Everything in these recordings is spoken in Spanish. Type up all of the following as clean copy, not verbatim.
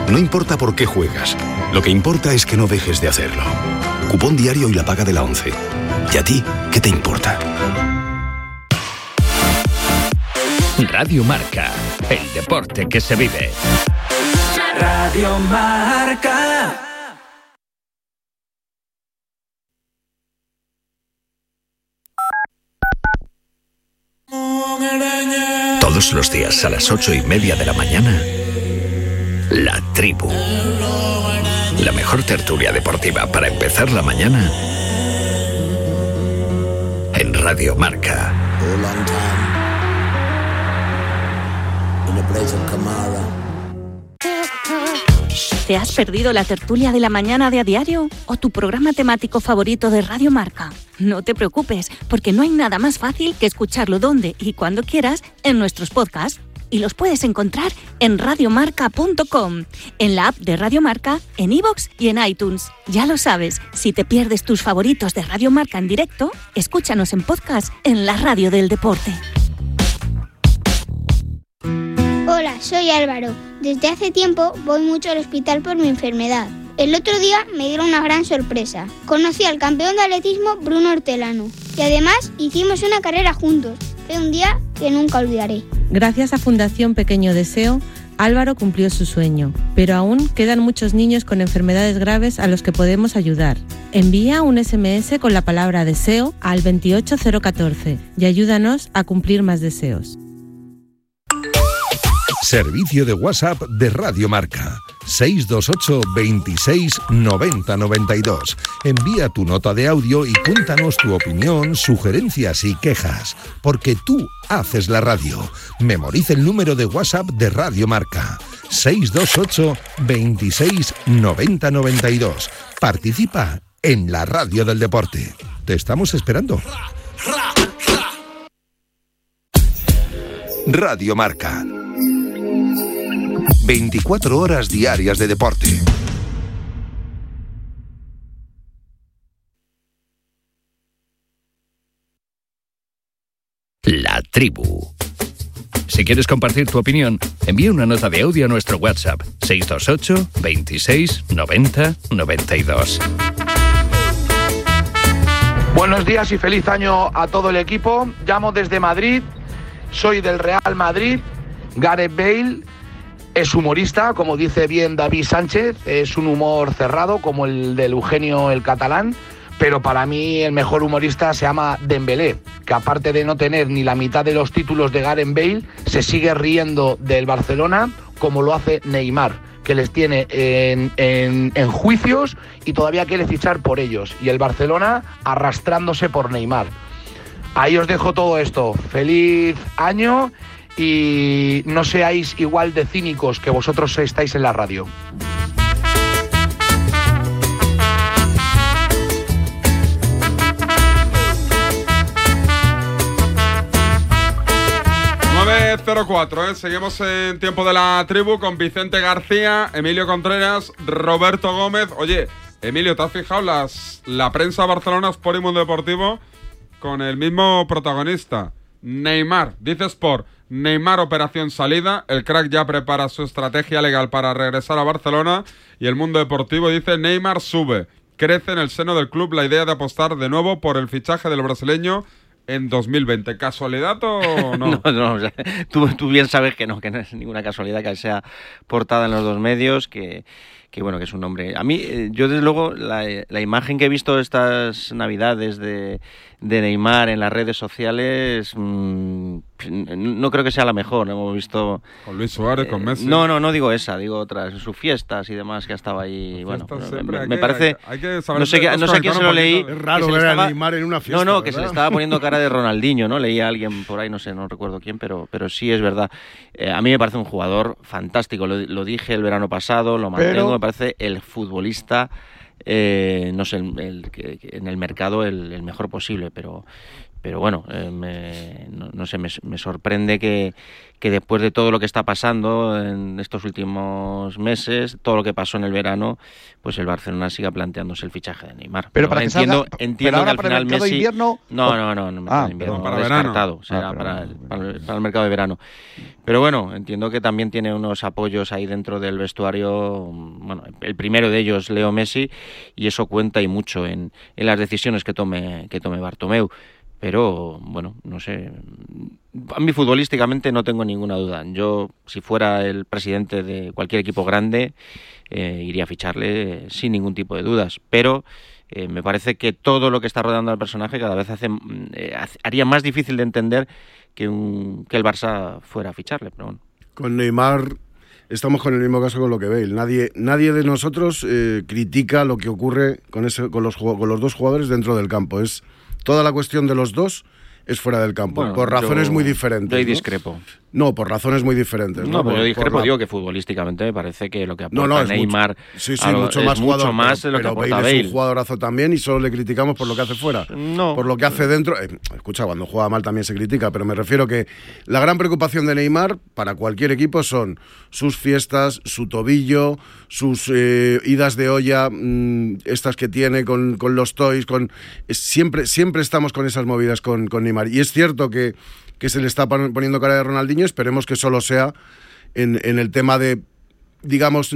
No importa por qué juegas, lo que importa es que no dejes de hacerlo. Cupón diario y la paga de la 11. ¿Y a ti qué te importa? Radio Marca, el deporte que se vive. Radio Marca. Todos los días a las 8:30 de la mañana, La Tribu. La mejor tertulia deportiva para empezar la mañana en Radio Marca. ¿Te has perdido la tertulia de la mañana de A Diario o tu programa temático favorito de Radio Marca? No te preocupes, porque no hay nada más fácil que escucharlo donde y cuando quieras en nuestros podcasts. Y los puedes encontrar en radiomarca.com, en la app de Radio Marca, en iVoox y en iTunes. Ya lo sabes, si te pierdes tus favoritos de Radio Marca en directo, escúchanos en podcast en la radio del deporte. Hola, soy Álvaro. Desde hace tiempo voy mucho al hospital por mi enfermedad. El otro día me dieron una gran sorpresa. Conocí al campeón de atletismo Bruno Hortelano y además hicimos una carrera juntos. Fue un día que nunca olvidaré. Gracias a Fundación Pequeño Deseo, Álvaro cumplió su sueño, pero aún quedan muchos niños con enfermedades graves a los que podemos ayudar. Envía un SMS con la palabra deseo al 28014 y ayúdanos a cumplir más deseos. Servicio de WhatsApp de Radio Marca. 628 26 90 92. Envía tu nota de audio y cuéntanos tu opinión, sugerencias y quejas, porque tú haces la radio. Memoriza el número de WhatsApp de Radio Marca. 628 26 90 92. Participa en la radio del deporte. Te estamos esperando. Radio Marca. 24 horas diarias de deporte. La Tribu. Si quieres compartir tu opinión, envía una nota de audio a nuestro WhatsApp 628 26 90 92. Buenos días y feliz año a todo el equipo. Llamo desde Madrid, soy del Real Madrid. Gareth Bale es humorista, como dice bien David Sánchez, es un humor cerrado como el del Eugenio el catalán, pero para mí el mejor humorista se llama Dembélé, que aparte de no tener ni la mitad de los títulos de Gareth Bale, se sigue riendo del Barcelona como lo hace Neymar, que les tiene en juicios y todavía quiere fichar por ellos, y el Barcelona arrastrándose por Neymar. Ahí os dejo todo esto. Feliz año. Y no seáis igual de cínicos que vosotros estáis en la radio. ...9:04, seguimos en Tiempo de la Tribu con Vicente García, Emilio Contreras, Roberto Gómez. Oye, Emilio, ¿te has fijado la prensa Barcelona Sport y Mundo Deportivo con el mismo protagonista? Neymar, dice Sport, Neymar operación salida, el crack ya prepara su estrategia legal para regresar a Barcelona, y el Mundo Deportivo dice Neymar sube, crece en el seno del club la idea de apostar de nuevo por el fichaje del brasileño en 2020. ¿Casualidad o no? No, o sea, tú bien sabes que no es ninguna casualidad que sea portada en los dos medios, que bueno, que es un hombre. A mí, yo desde luego, la imagen que he visto estas navidades de Neymar en las redes sociales, no creo que sea la mejor. Hemos visto... Con Luis Suárez, con Messi. No digo esa, digo otras, sus fiestas y demás, que estaba ahí. Bueno, me parece... Hay que saber, no sé a quién se lo leí. Es raro ver a Neymar en una fiesta. No, que se le estaba poniendo cara de Ronaldinho, ¿no? Leía a alguien por ahí, no recuerdo quién, pero sí es verdad. A mí me parece un jugador fantástico. Lo dije el verano pasado, lo mantengo, me parece el futbolista... no sé, en el mercado el mejor posible, pero Pero bueno, no sé, me sorprende que después de todo lo que está pasando en estos últimos meses, todo lo que pasó en el verano, pues el Barcelona siga planteándose el fichaje de Neymar. Pero para entiendo pero ahora que al final para el mercado Messi... de invierno... No, invierno, para descartado, verano. será para el mercado de verano. Pero bueno, entiendo que también tiene unos apoyos ahí dentro del vestuario, bueno, el primero de ellos, Leo Messi, y eso cuenta y mucho en las decisiones que tome Bartomeu. Pero, bueno, no sé, a mí futbolísticamente no tengo ninguna duda. Yo, si fuera el presidente de cualquier equipo grande, iría a ficharle sin ningún tipo de dudas. Pero me parece que todo lo que está rodeando al personaje cada vez haría más difícil de entender que el Barça fuera a ficharle. Pero bueno. Con Neymar estamos con el mismo caso con lo que Bale. Nadie de nosotros critica lo que ocurre con los dos jugadores dentro del campo. Es toda la cuestión de los dos es fuera del campo, bueno, por razones muy diferentes. Yo ahí ¿no? discrepo. No, por razones muy diferentes. No, pero yo discrepo, digo que futbolísticamente me parece que lo que aporta Neymar mucho más jugador, mucho más de lo que aporta Bale. Es un jugadorazo también y solo le criticamos por lo que hace fuera. No. Por lo que hace dentro. Escucha, cuando juega mal también se critica, pero me refiero que la gran preocupación de Neymar para cualquier equipo son sus fiestas, su tobillo, sus idas de olla, estas que tiene con los toys, siempre estamos con esas movidas con Neymar. Y es cierto que se le está poniendo cara de Ronaldinho, esperemos que solo sea en el tema de, digamos,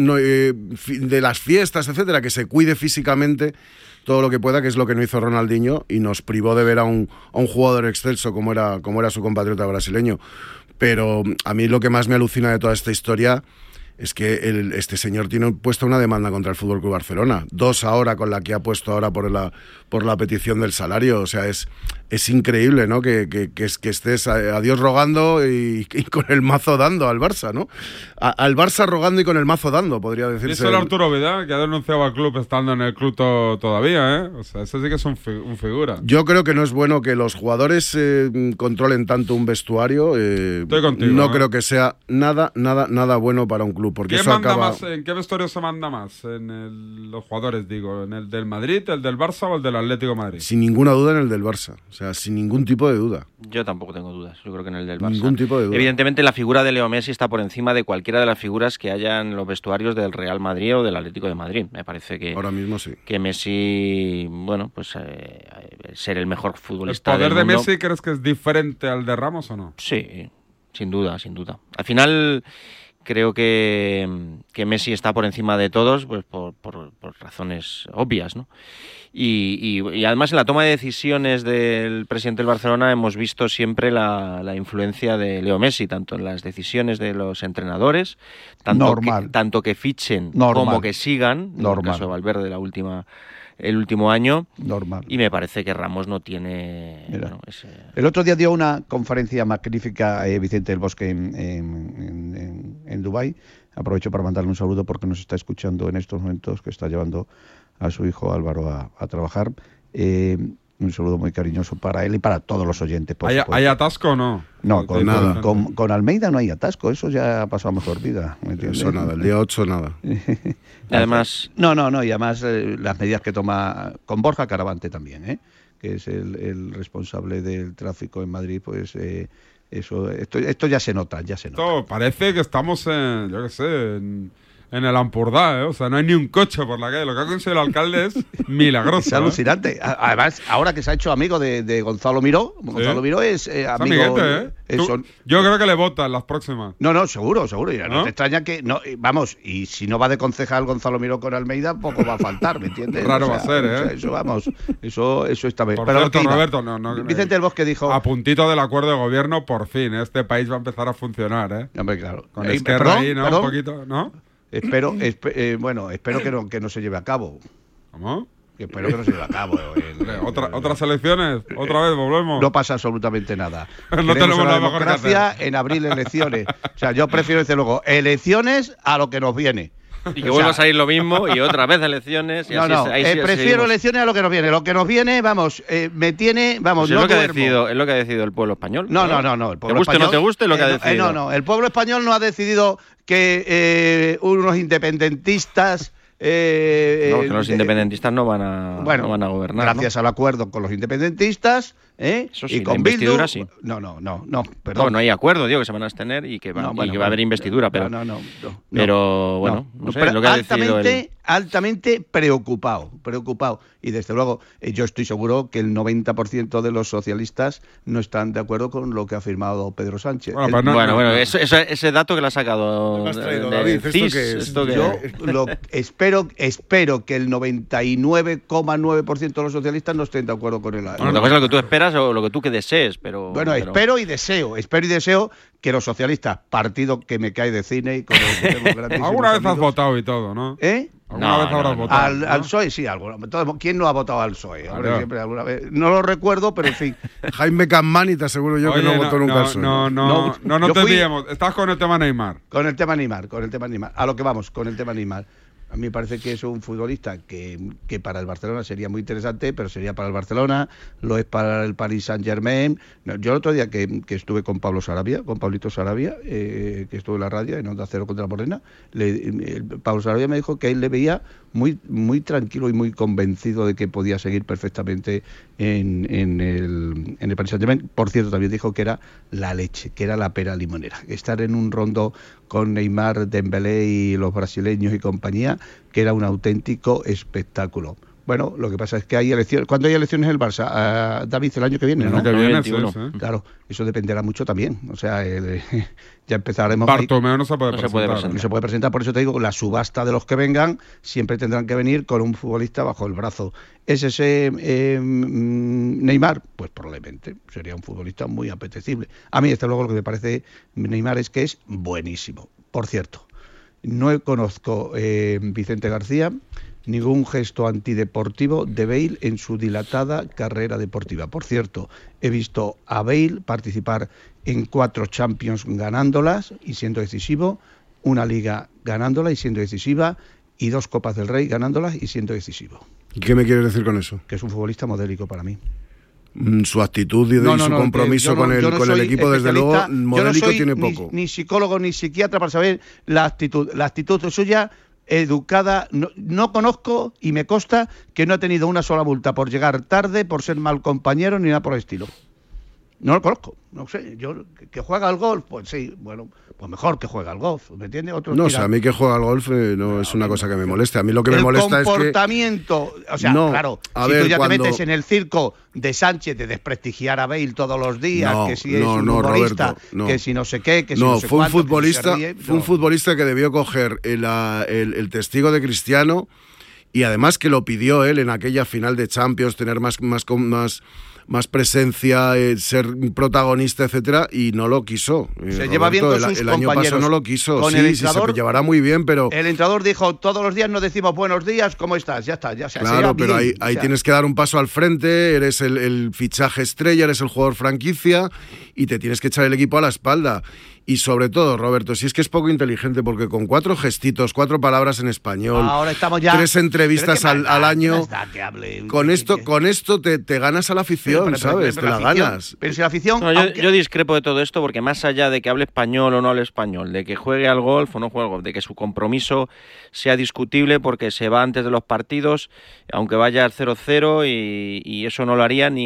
de las fiestas, etcétera, que se cuide físicamente todo lo que pueda, que es lo que no hizo Ronaldinho y nos privó de ver a un jugador excelso como era su compatriota brasileño. Pero a mí lo que más me alucina de toda esta historia es que este señor tiene puesta una demanda contra el FC Barcelona, 2 ahora con la que ha puesto ahora por la petición del salario. O sea, es increíble, ¿no? Que estés a Dios rogando y con el mazo dando al Barça, ¿no? Al Barça rogando y con el mazo dando, podría decirse. Eso es Arturo Vidal, que ha denunciado al club estando en el club todavía, ¿eh? O sea, ese sí que es un figura. Yo creo que no es bueno que los jugadores controlen tanto un vestuario. Estoy contigo. No creo que sea nada bueno para un club. Porque eso acaba... ¿En qué vestuario se manda más? Los jugadores, digo, ¿en el del Madrid, el del Barça o el del Atlético de Madrid? Sin ninguna duda en el del Barça. O sea, sin ningún tipo de duda. Yo tampoco tengo dudas. Yo creo que en el del Barça. Ningún tipo de duda. Evidentemente la figura de Leo Messi está por encima de cualquiera de las figuras que haya en los vestuarios del Real Madrid o del Atlético de Madrid. Me parece que ahora mismo sí. Que Messi, bueno, pues ser el mejor futbolista del mundo. ¿El poder de Messi crees que es diferente al de Ramos o no? Sí, sin duda. Al final creo que Messi está por encima de todos, pues por razones obvias, ¿no? Y además en la toma de decisiones del presidente del Barcelona hemos visto siempre la influencia de Leo Messi, tanto en las decisiones de los entrenadores, tanto que fichen como que sigan, en el caso de Valverde el último año. Normal. Y me parece que Ramos no tiene... Bueno, El otro día dio una conferencia magnífica Vicente del Bosque en Dubái. Aprovecho para mandarle un saludo porque nos está escuchando en estos momentos, que está llevando a su hijo Álvaro a trabajar. Un saludo muy cariñoso para él y para todos los oyentes. ¿Hay atasco o no? No, con Almeida no hay atasco, eso ya ha pasado a mejor vida. ¿Me entiendes? Eso nada, el día 8 nada. Además... No, y además las medidas que toma con Borja Caravante también, que es el responsable del tráfico en Madrid, pues esto ya se nota, Esto parece que estamos en, yo qué sé, en el Ampurdá, O sea, no hay ni un coche por la calle. Lo que ha conseguido el alcalde es milagroso. Es alucinante. Además, ahora que se ha hecho amigo de Gonzalo Miró, Gonzalo Miró es amigo... Yo creo que le votan las próximas. No, seguro. Y no te extraña que... vamos, y si no va de concejal Gonzalo Miró con Almeida, poco va a faltar, ¿me entiendes? Raro va a ser, Eso está bien. Por cierto, Roberto, Vicente del Bosque dijo... A puntito del acuerdo de gobierno, por fin, este país va a empezar a funcionar, Hombre, claro. Con Esquerra ahí, ¿no? Un poquito, ¿no? Espero que no se lleve a cabo. ¿Cómo? Espero que no se lleve a cabo. ¿Otras elecciones? ¿Otra vez volvemos? No pasa absolutamente nada. No tenemos la democracia en abril elecciones. O sea, yo prefiero decir luego elecciones a lo que nos viene. Y que vuelva a salir lo mismo y otra vez elecciones. Y prefiero elecciones a lo que nos viene. Lo que nos viene, me tiene, pues es lo que ha decidido el pueblo español. No. El pueblo español, no te guste lo que ha decidido. No. El pueblo español no ha decidido que unos independentistas... que los independentistas no van a gobernar. Gracias al acuerdo con los independentistas, Eso sí, y con la investidura Bildu, sí. No, perdón. No hay acuerdo, digo, que se van a abstener y que va a haber investidura, pero... Pero, bueno, no sé, es lo que ha decidido él. Altamente preocupado. Y desde luego, yo estoy seguro que el 90% de los socialistas no están de acuerdo con lo que ha afirmado Pedro Sánchez. Ese dato que le ha sacado David, CIS, yo espero que el 99,9% de los socialistas no estén de acuerdo con él. Bueno, es lo que tú esperas o lo que tú que desees, pero... Bueno, espero y deseo que los socialistas, partido que me cae de cine y con el que tengo grandísimos ¿Alguna vez has amigos, votado y todo, no? ¿Alguna vez habrás votado? Al PSOE sí, ¿quién no ha votado al PSOE? Siempre, alguna vez. No lo recuerdo, pero en fin. Jaime Campmani te aseguro yo que no votó nunca al PSOE. No te diríamos. Estás con el tema Neymar. Con el tema Neymar. A lo que vamos, con el tema Neymar. A mí me parece que es un futbolista que para el Barcelona sería muy interesante, pero sería para el Barcelona, lo es para el Paris Saint-Germain. Yo el otro día que estuve con Pablito Sarabia, que estuve en la radio, en Onda Cero contra la Morena, Pablo Sarabia me dijo que él le veía muy, muy tranquilo y muy convencido de que podía seguir perfectamente en el Paris Saint-Germain. Por cierto, también dijo que era la leche, que era la pera limonera. Estar en un rondo con Neymar, Dembélé y los brasileños y compañía, que era un auténtico espectáculo. Bueno, lo que pasa es que hay elecciones. ¿Cuándo hay elecciones en el Barça? David, el año que viene, ¿no? El año que viene, 21. Sí. Claro, eso dependerá mucho también. O sea, ya empezaremos... Bartomeu no se puede presentar. No se puede presentar, por eso te digo, la subasta de los que vengan siempre tendrán que venir con un futbolista bajo el brazo. ¿Es ese Neymar? Pues probablemente sería un futbolista muy apetecible. A mí, desde luego, lo que me parece Neymar es que es buenísimo. Por cierto, no conozco Vicente García ningún gesto antideportivo de Bale en su dilatada carrera deportiva. Por cierto, he visto a Bale participar en 4 Champions ganándolas y siendo decisivo, una Liga ganándola y siendo decisiva, y 2 Copas del Rey ganándolas y siendo decisivo. ¿Y qué me quieres decir con eso? Que es un futbolista modélico para mí. Su actitud y su compromiso con el equipo, desde luego, modélico tiene poco. Ni psicólogo ni psiquiatra para saber la actitud. La actitud suya, educada, no conozco y me consta que no ha tenido una sola multa por llegar tarde, por ser mal compañero, ni nada por el estilo. No lo conozco, no sé. Yo que juega al golf, pues sí, bueno, pues mejor que juega al golf, ¿me entiendes? No, o sea, a mí que juega al golf no es una cosa que me moleste. A mí lo que me molesta es que... El comportamiento, o sea, claro, si tú ya te metes en el circo de Sánchez de desprestigiar a Bale todos los días, que si es un humorista, Roberto, que si no sé qué, que si no sé fue cuánto, fue un futbolista que debió coger el testigo de Cristiano, y además que lo pidió él en aquella final de Champions, tener más presencia, ser protagonista, etcétera, y no lo quiso. Se lleva bien con sus compañeros. El año pasado no lo quiso. Con el entrenador, se llevará muy bien, pero... El entrenador dijo, todos los días nos decimos buenos días, ¿cómo estás? Ya está, ya se Claro, pero bien, ahí tienes que dar un paso al frente, eres el fichaje estrella, eres el jugador franquicia, y te tienes que echar el equipo a la espalda. Y sobre todo, Roberto, si es que es poco inteligente, porque con 4 gestitos, 4 palabras en español, ahora estamos ya... 3 entrevistas al año, con esto te ganas a la afición, ¿sabes? Te la ganas. Pero si la afición... No, yo discrepo de todo esto, porque más allá de que hable español o no hable español, de que juegue al golf o no juegue al golf, de que su compromiso sea discutible porque se va antes de los partidos, aunque vaya al 0-0, y eso no lo haría ni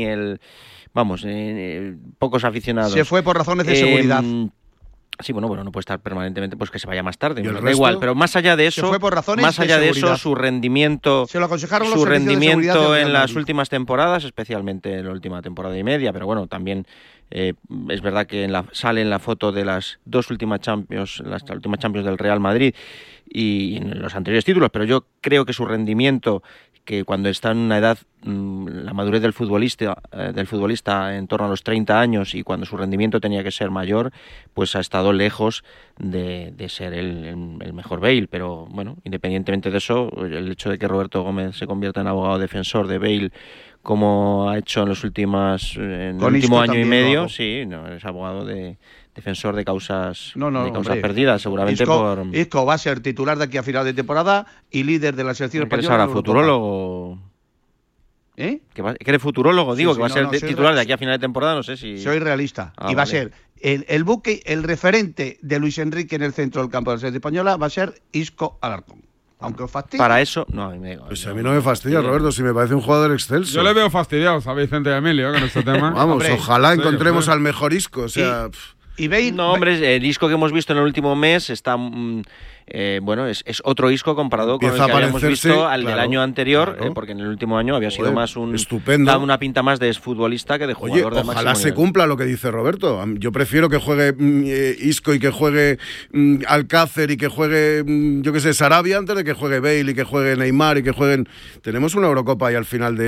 pocos aficionados. Se fue por razones de seguridad. Sí, bueno, no puede estar permanentemente, pues que se vaya más tarde, da igual, pero más allá de eso, su rendimiento, se lo aconsejaron los en las últimas temporadas, especialmente en la última temporada y media, pero bueno, también es verdad que sale en la foto de las 2 últimas Champions, las últimas Champions del Real Madrid y en los anteriores títulos, pero yo creo que su rendimiento, que cuando está en una edad, la madurez del futbolista en torno a los 30 años, y cuando su rendimiento tenía que ser mayor, pues ha estado lejos de ser el mejor Bale. Pero bueno, independientemente de eso, el hecho de que Roberto Gómez se convierta en abogado defensor de Bale, como ha hecho en el último año y medio, es abogado defensor de causas perdidas, seguramente. Isco va a ser titular de aquí a final de temporada y líder de la selección española. ¿Eres ahora futurólogo? ¿Que eres futurólogo? Digo, que va a ser titular de aquí a final de temporada, no sé si... Soy realista. Y va a ser el buque, el referente de Luis Enrique en el centro del campo de la selección española, va a ser Isco Alarcón. aunque os fastidie. Para eso, no, a mí me Pues a mí no me fastidia, Roberto, si me parece un jugador excelso. Yo le veo fastidiados a Vicente y a Emilio con este tema. Vamos, Hombre, ojalá sí, encontremos hombre. al mejor Isco, o sea... Y Bale, No, hombre, el Isco que hemos visto en el último mes está... bueno, es otro Isco comparado con el que Empieza a habíamos parecerse, visto al del claro, año anterior, claro. porque en el último año había sido Joder, más un... estupendo. dado una pinta más de futbolista que de Oye, jugador de máximo ojalá se nivel. cumpla lo que dice Roberto. Yo prefiero que juegue Isco y que juegue Alcácer y que juegue, yo qué sé, Sarabia antes de que juegue Bale y que juegue Neymar y que jueguen... Tenemos una Eurocopa ahí al final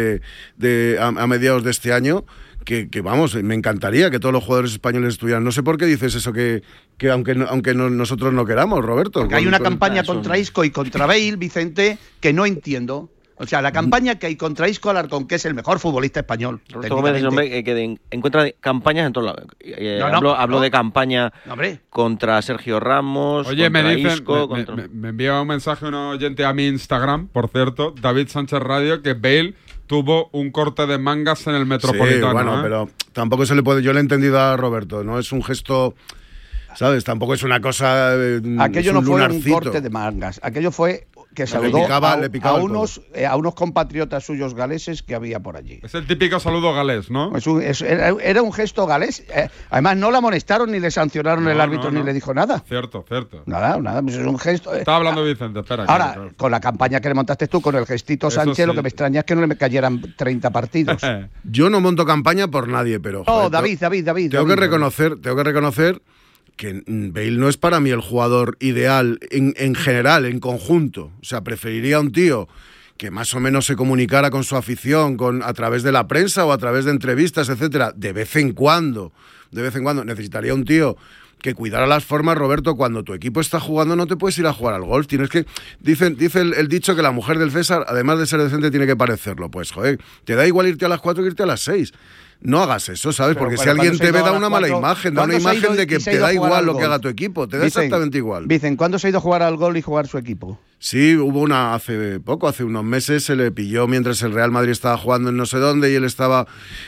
a mediados de este año que vamos, me encantaría que todos los jugadores españoles estuvieran. No sé por qué dices eso, que aunque nosotros no queramos, Roberto. porque hay una campaña contra Isco y contra Bale, Vicente, que no entiendo. O sea, la campaña que hay contra Isco Alarcón, que es el mejor futbolista español. Roberto Gómez es un hombre que encuentra campañas en todos lados. Hablo de campaña contra Sergio Ramos, Oye, contra me dicen, Isco... me envía un mensaje un oyente a mi Instagram, por cierto, David Sánchez Radio, que Bale tuvo un corte de mangas en el Metropolitano. Sí, bueno, pero tampoco se le puede... Yo le he entendido a Roberto, no es un gesto... ¿Sabes? Tampoco es una cosa... Aquello es no fue un lunarcito. corte de mangas. Aquello fue que saludó le picaba a unos compatriotas suyos galeses que había por allí. Es el típico saludo galés, ¿no? Era un gesto galés. Además, no le amonestaron ni le sancionaron el árbitro ni le dijo nada. Cierto. Nada, pues es un gesto. Estaba hablando Vicente, espera. Ahora, claro. con la campaña que le montaste tú, con el gestito Eso Sánchez, sí. lo que me extraña es que no le cayeran 30 partidos. Yo no monto campaña por nadie, pero... No, joder, David. Tengo que reconocer que Bale no es para mí el jugador ideal en general, en conjunto. O sea, preferiría un tío que más o menos se comunicara con su afición a través de la prensa o a través de entrevistas, etcétera, de vez en cuando. Necesitaría un tío que cuidara las formas, Roberto. Cuando tu equipo está jugando no te puedes ir a jugar al golf. Tienes que... Dice el dicho que la mujer del César, además de ser decente, tiene que parecerlo. Pues, joder, te da igual irte a las 4 que irte a las 6. No hagas eso, ¿sabes? Porque si alguien te ve, da una mala imagen, da una imagen de que te da igual lo que haga tu equipo, te da exactamente igual. Dicen, ¿cuándo se ha ido a jugar al gol y jugar su equipo? Sí, hubo hace unos meses, se le pilló mientras el Real Madrid estaba jugando en no sé dónde y él estaba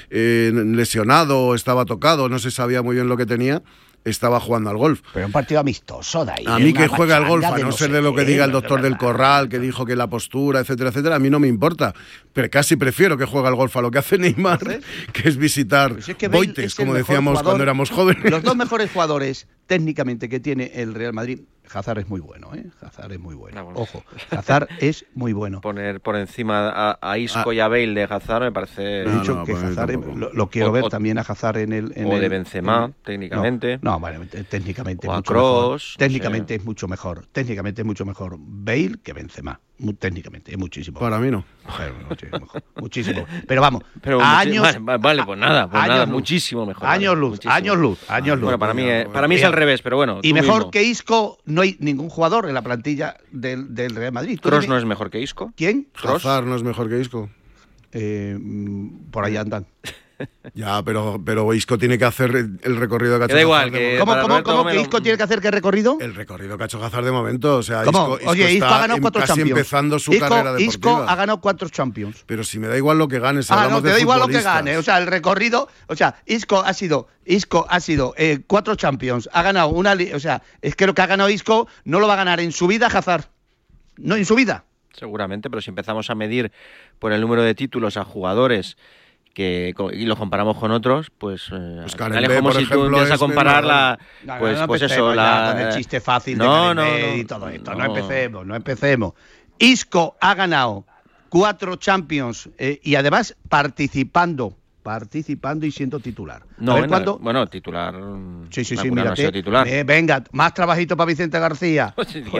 lesionado o estaba tocado, no se sabía muy bien lo que tenía. Estaba jugando al golf. Pero un partido amistoso de ahí. A mí que juegue al golf, a no ser de lo que diga el doctor del Corral, que dijo que la postura, etcétera, etcétera, a mí no me importa. Pero casi prefiero que juegue al golf a lo que hace Neymar, que es visitar Boites, como decíamos cuando éramos jóvenes. Los dos mejores jugadores técnicamente que tiene el Real Madrid, Hazard es muy bueno, ¿eh? Hazard es muy bueno. Ojo, Hazard es muy bueno. Poner por encima a Isco y a Bale de Hazard me parece... He dicho que Hazard lo quiero ver también a Hazard en el... o de Benzema, técnicamente. No, bueno, técnicamente o es a mucho Kroos, mejor. Técnicamente es mucho mejor. Técnicamente es mucho mejor Bale que Benzema. Técnicamente es muchísimo. Para mí no. Muchísimo. Pero vamos, pero años... Vale, pues nada, muchísimo mejor. Años luz. Bueno, para mí es al revés, pero bueno. Y mejor mismo. que Isco no hay ningún jugador en la plantilla del Real Madrid. ¿Kroos no es mejor que Isco? ¿Quién? Hazard no es mejor que Isco. Por ahí andan. Ya, pero Isco tiene que hacer el recorrido que ha hecho da igual, Hazard. ¿Cómo que Isco tiene que hacer qué recorrido? El recorrido que ha hecho Hazard de momento. O sea, ¿Cómo? Isco Isco ha ganado 4 casi Champions. empezando su carrera deportiva. Isco ha ganado 4 Champions. Pero si me da igual lo que gane, si no, hablamos te de da igual lo que futbolistas. gane. O sea, el recorrido... O sea, Isco ha sido 4 Champions. Ha ganado una... O sea, es que lo que ha ganado Isco no lo va a ganar en su vida Hazard. No, en su vida. Seguramente, pero si empezamos a medir por el número de títulos a jugadores... y lo comparamos con otros, pues Gareth es como Bale, si por tú ejemplo, empiezas a comparar la pues eso con el chiste fácil de Gareth y todo esto. No empecemos. Isco ha ganado 4 Champions y además participando y siendo titular. Bueno, titular. Sí, no ha sido titular. Venga, más trabajito para Vicente García.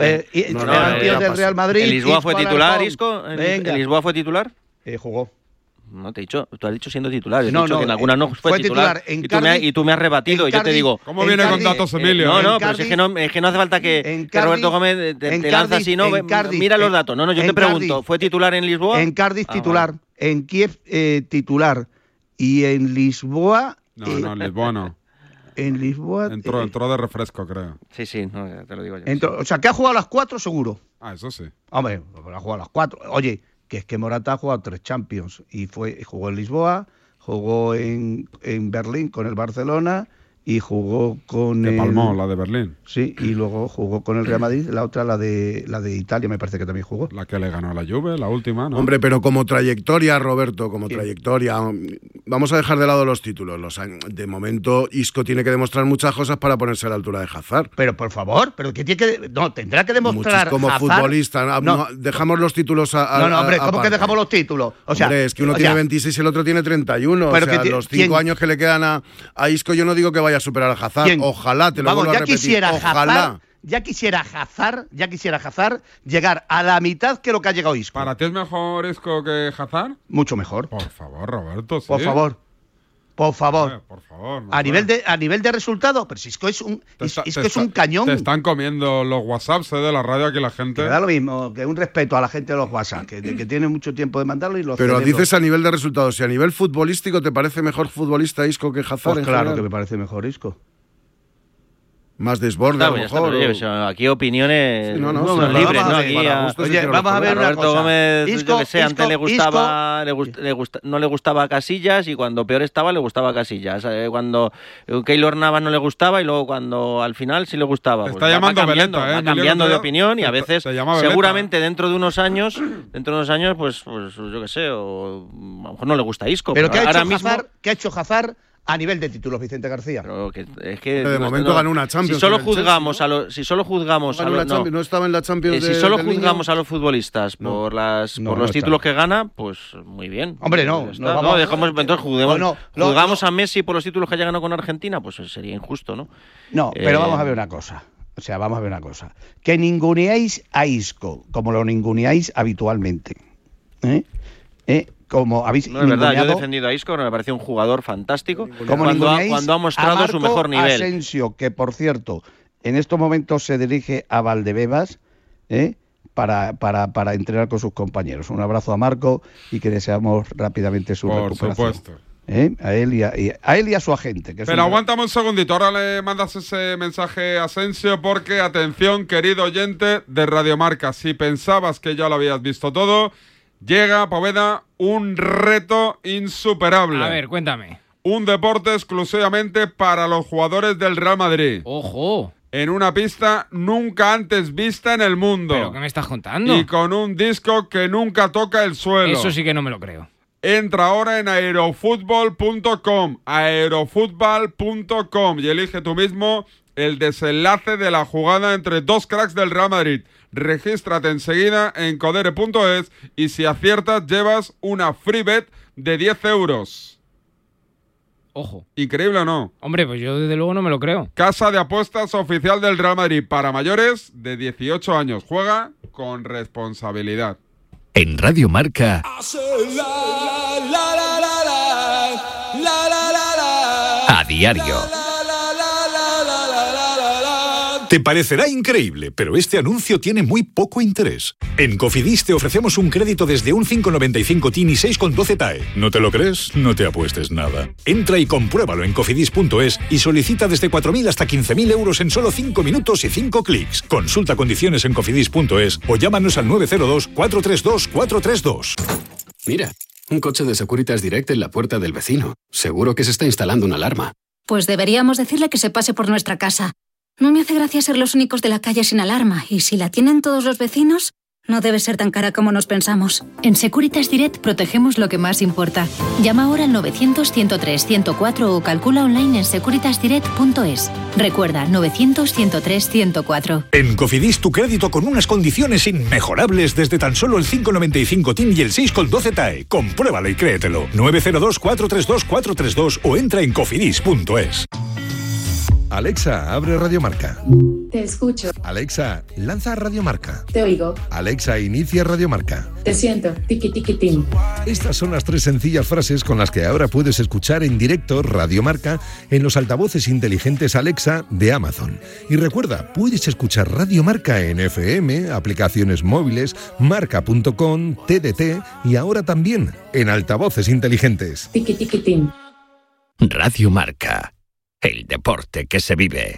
Tío del Real Madrid. ¿El Lisboa fue titular, Isco? ¿El Lisboa fue titular? Jugó. No te he dicho, tú has dicho siendo titular. He no, dicho que en algunas no fue titular. Y tú me has rebatido. Y yo te digo. ¿Cómo viene con datos, Emilio? Pero es que no hace falta que Roberto Gómez te lanza así, ¿no? Mira los datos. No, yo te pregunto. ¿Fue titular en Lisboa? En Cádiz titular. En Kiev titular. Y en Lisboa. No, en Lisboa no. En Lisboa. Entró de refresco, creo. Sí, no, te lo digo yo. O sea, que ha jugado las 4 seguro. Eso sí. Hombre, ha jugado las 4. Oye. Que es que Morata ha jugado 3 Champions y jugó en Lisboa, jugó en Berlín con el Barcelona y jugó con De Palmó, la de Berlín. Sí, y luego jugó con el Real Madrid, la otra la de Italia me parece que también jugó. La que le ganó a la Juve, la última, ¿no? Hombre, pero como trayectoria, Roberto, como trayectoria, vamos a dejar de lado los títulos. De momento, Isco tiene que demostrar muchas cosas para ponerse a la altura de Hazard. Pero por favor, pero que tiene que tendrá que demostrar como Hazard, futbolista. No, dejamos los títulos a No, hombre, ¿cómo que dejamos los títulos? O sea, hombre, es que uno tiene 26 y el otro tiene 31. Pero o sea, los 5 años que le quedan a Isco, yo no digo que vaya a superar a Hazard. ¿Quién? Ojalá, te lo vuelvo a repetir. Ojalá. Ya quisiera Hazard llegar a la mitad que lo que ha llegado Isco. ¿Para ti es mejor Isco que Hazard? Mucho mejor. Por favor, Roberto, sí. Por favor. Por favor. Por favor. A nivel de resultado, pero si Isco es un cañón. Te están comiendo los WhatsApps de la radio aquí la gente. Me da lo mismo, que un respeto a la gente de los WhatsApp, que tiene mucho tiempo de mandarlo y lo Pero dices a nivel de resultados, si a nivel futbolístico te parece mejor futbolista Isco que Hazard. Pues en claro general. que me parece mejor Isco. Más desborde, a lo mejor. Aquí opiniones no, son libres, ¿no? Aquí oye, vamos a ver una Roberto cosa. Gómez, Isco, yo que sé, antes le gustaba, Isco, no le gustaba Casillas y cuando peor estaba le gustaba Casillas. Cuando Keylor Navas no le gustaba y luego cuando al final sí le gustaba. Está llamando cambiando, Veleta, va cambiando de opinión y a veces Veleta. seguramente dentro de unos años, pues yo que sé, o a lo mejor no le gusta Isco. Pero ¿qué ha hecho Hazard a nivel de títulos, Vicente García? Pero es que de momento ganó una Champions. Si solo juzgamos no estaba en la Champions. Si solo juzgamos a los futbolistas por los títulos que gana, pues muy bien. Hombre, entonces juzgamos a Messi por los títulos que haya ganado con Argentina, pues sería injusto, ¿no? No, pero vamos a ver una cosa. Que ninguneáis a Isco como lo ninguneáis habitualmente. Como habéis no es verdad, yo he defendido a Isco, me parece un jugador fantástico cuando ha mostrado su mejor nivel. Asensio, que por cierto, en estos momentos se dirige a Valdebebas para entrenar con sus compañeros. Un abrazo a Marco y que deseamos rápidamente su recuperación. Por supuesto. A él y a su agente. Pero aguántame un segundito, ahora le mandas ese mensaje a Asensio porque, atención, querido oyente de Radio Marca, si pensabas que ya lo habías visto todo, llega, Poveda, un reto insuperable. A ver, cuéntame. Un deporte exclusivamente para los jugadores del Real Madrid. ¡Ojo! En una pista nunca antes vista en el mundo. ¿Pero qué me estás contando? Y con un disco que nunca toca el suelo. Eso sí que no me lo creo. Entra ahora en aerofutbol.com, aerofutbol.com y elige tú mismo el desenlace de la jugada entre dos cracks del Real Madrid. Regístrate enseguida en codere.es y si aciertas llevas una free bet de 10 euros. Ojo. ¿Increíble o no? Hombre, pues yo desde luego no me lo creo. Casa de apuestas oficial del Real Madrid para mayores de 18 años. Juega con responsabilidad. En Radio Marca. A diario. Te parecerá increíble, pero este anuncio tiene muy poco interés. En Cofidis te ofrecemos un crédito desde un 5,95 TIN y 6,12 TAE. ¿No te lo crees? No te apuestes nada. Entra y compruébalo en cofidis.es y solicita desde 4.000 hasta 15.000 euros en solo 5 minutos y 5 clics. Consulta condiciones en cofidis.es o llámanos al 902 432 432. Mira, un coche de Securitas Direct en la puerta del vecino. Seguro que se está instalando una alarma. Pues deberíamos decirle que se pase por nuestra casa. No me hace gracia ser los únicos de la calle sin alarma, y si la tienen todos los vecinos, no debe ser tan cara como nos pensamos. En Securitas Direct protegemos lo que más importa. Llama ahora al 900-103-104 o calcula online en securitasdirect.es. Recuerda, 900-103-104. En Cofidis tu crédito con unas condiciones inmejorables desde tan solo el 5,95 TIN y el 6,12 TAE. Compruébalo y créetelo. 902 432 432 o entra en cofidis.es. Alexa, abre Radio Marca. Te escucho. Alexa, lanza Radio Marca. Te oigo. Alexa, inicia Radio Marca. Te siento. Tiki tiki tim. Estas son las 3 sencillas frases con las que ahora puedes escuchar en directo Radio Marca en los altavoces inteligentes Alexa de Amazon. Y recuerda, puedes escuchar Radio Marca en FM, aplicaciones móviles, marca.com, TDT y ahora también en altavoces inteligentes. Tiki tiki tim. Radio Marca. El deporte que se vive.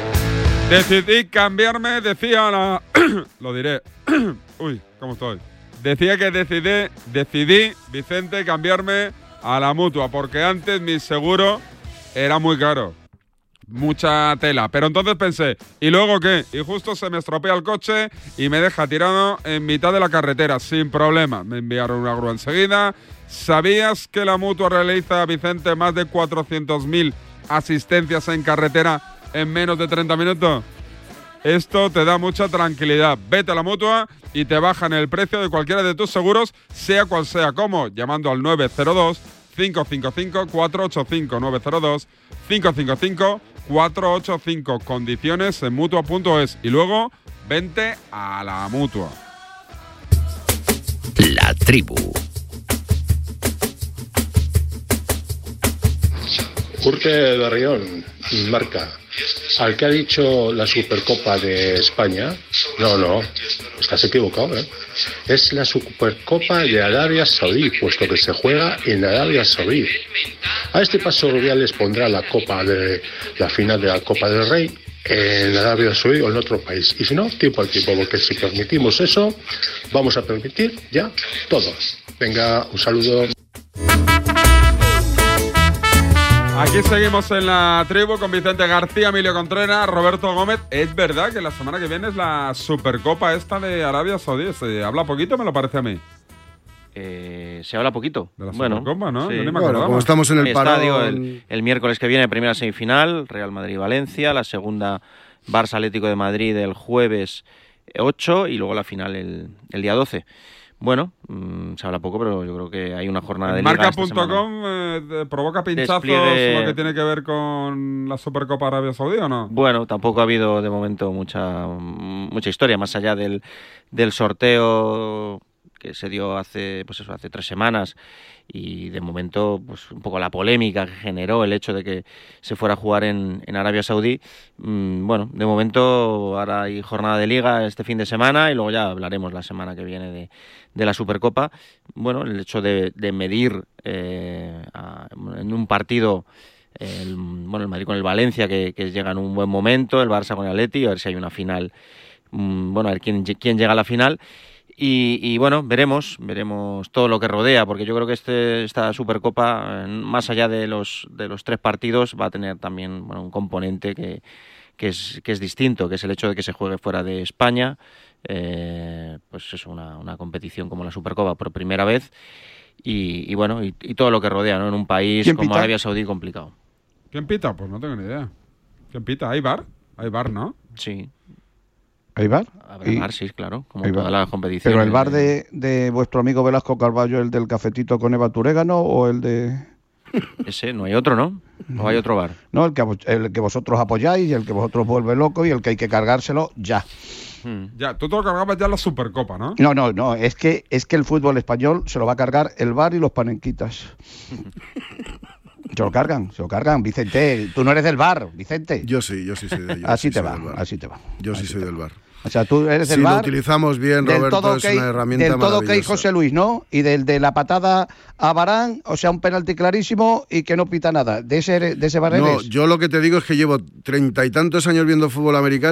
Decidí cambiarme, decía la... Lo diré. Uy, ¿cómo estoy? Decía que decidí, Vicente, cambiarme a la Mutua, porque antes mi seguro era muy caro. Mucha tela. Pero entonces pensé, ¿y luego qué? Y justo se me estropea el coche y me deja tirado en mitad de la carretera, sin problema. Me enviaron una grúa enseguida. ¿Sabías que la Mutua realiza, Vicente, más de 400.000 asistencias en carretera en menos de 30 minutos? Esto te da mucha tranquilidad. Vete a la Mutua y te bajan el precio de cualquiera de tus seguros, sea cual sea. ¿Cómo? Llamando al 902-555-485. 902-555-485. Condiciones en Mutua.es. Y luego, vente a la Mutua. La tribu. Urte de Rión, Marca. Al que ha dicho la Supercopa de España, no, estás equivocado, ¿eh? Es la Supercopa de Arabia Saudí, puesto que se juega en Arabia Saudí. A este paso Rubiales pondrá la final de la Copa del Rey en Arabia Saudí o en otro país. Y si no, tiempo al tiempo, porque si permitimos eso, vamos a permitir ya todo. Venga, un saludo. Aquí seguimos en la tribu con Vicente García, Emilio Contreras, Roberto Gómez. Es verdad que la semana que viene es la Supercopa esta de Arabia Saudí. ¿Se habla poquito, me lo parece a mí? Se habla poquito. De la Supercopa, ¿no? Sí. Yo ni me acordaba. Como estamos en el parón... El miércoles que viene, primera semifinal, Real Madrid-Valencia, la segunda Barça-Atlético de Madrid el jueves 8 y luego la final el día 12. Bueno, se habla poco, pero yo creo que hay una jornada de liga. Marca.com provoca pinchazos lo que tiene que ver con la Supercopa Arabia Saudí, ¿o no? Bueno, tampoco ha habido de momento mucha historia, más allá del sorteo que se dio hace 3 semanas, y de momento pues un poco la polémica que generó el hecho de que se fuera a jugar en Arabia Saudí. Bueno, de momento ahora hay jornada de liga este fin de semana y luego ya hablaremos la semana que viene de la Supercopa. Bueno, el hecho de medir en un partido el Madrid con el Valencia, que llega en un buen momento, el Barça con el Atleti, a ver si hay una final, a ver quién llega a la final. Y bueno, veremos todo lo que rodea, porque yo creo que esta Supercopa, más allá de los 3 partidos, va a tener también un componente que es distinto, que es el hecho de que se juegue fuera de España. Pues es una competición como la Supercopa por primera vez, y todo lo que rodea, ¿no? En un país como Arabia Saudí complicado. ¿Quién pita? Pues no tengo ni idea. ¿Quién pita? ¿Hay VAR? Hay VAR, ¿no? Sí. ¿Hay VAR? Habrá VAR, sí, claro, como todas las competiciones. ¿Pero el VAR de vuestro amigo Velasco Carballo, el del cafetito con Eva Turégano, o el de...? Ese, no hay otro, ¿no? ¿O hay otro VAR? No, el que vosotros apoyáis, y el que vosotros vuelve loco, y el que hay que cargárselo ya. Ya, tú te lo cargabas ya la Supercopa, ¿no? No, es que el fútbol español se lo va a cargar el VAR y los panenquitas. Se lo cargan. Vicente, tú no eres del VAR, Vicente. Yo sí soy de ellos. Así te va. Yo sí soy del VAR. O sea, tú eres del VAR. Si lo utilizamos bien, Roberto, es una herramienta del todo maravillosa. Que José Luis, ¿no? Y del de la patada a Varane, o sea, un penalti clarísimo y que no pita nada. ¿De ese VAR eres? No, yo lo que te digo es que llevo 30 y tantos años viendo fútbol americano